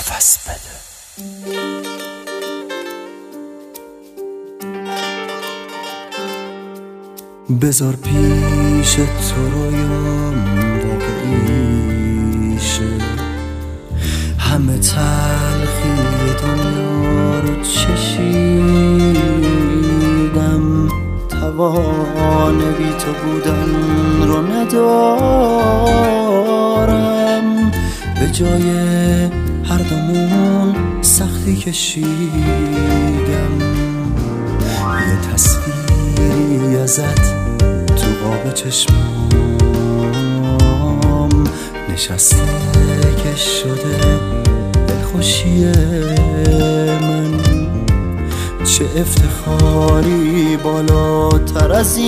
نفس بده. بذار پیش تو رویام واقعیشه، همه تلخی دنیا رو چشیدم، توان بی تو بودن رو ندارم، به جای هر دومون سختی کشیدم، یه تصویری ازت تو قاب چشمام نشسته که شده دلخوشی من. چه افتخاری بالاتر از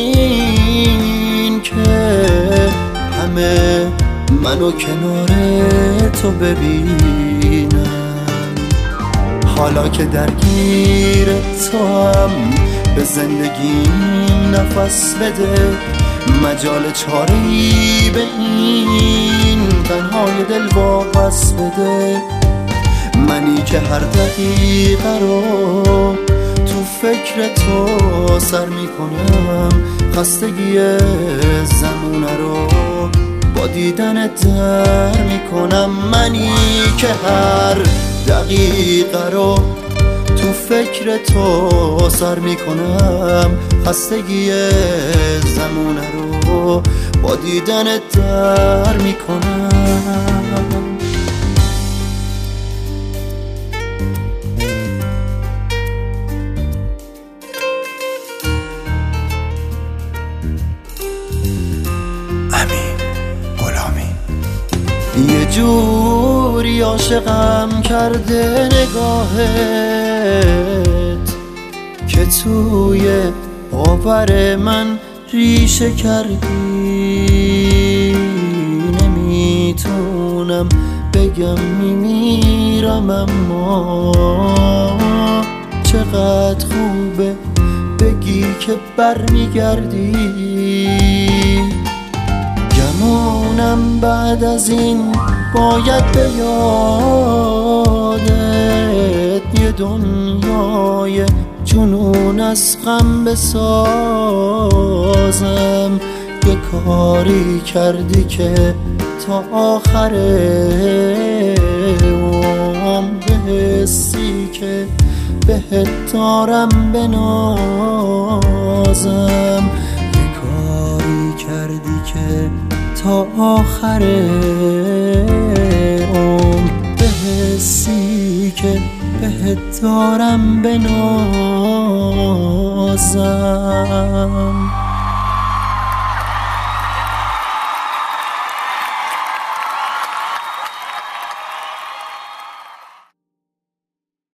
این که همه منو کنار تو ببینم. حالا که درگیر تو هم به زندگیم نفس بده، مجال چاره‌ای به این تنهای دل واپس بده. منی که هر دقیقه رو تو فکر تو سر میکنم، خستگی زمونه رو با دیدنت در میکنم. منی که هر دقیقه رو تو فکر تو سر میکنم، خستگی زمونه رو با دیدنت در میکنم. یه جوری عاشقم کرده نگاهت که توی باور من ریشه کردی. نمیتونم بگم میمیرم، اما چقدر خوبه بگی که برمیگردی. گمونم بعد از این باید به یادت یه دنیای جنون از غم بسازم. یه کاری کردی که تا آخر عمر به حسی که بهت دارم بنازم. یه کاری کردی که تا آخر عمر به حسی که بهت دارم بنازم.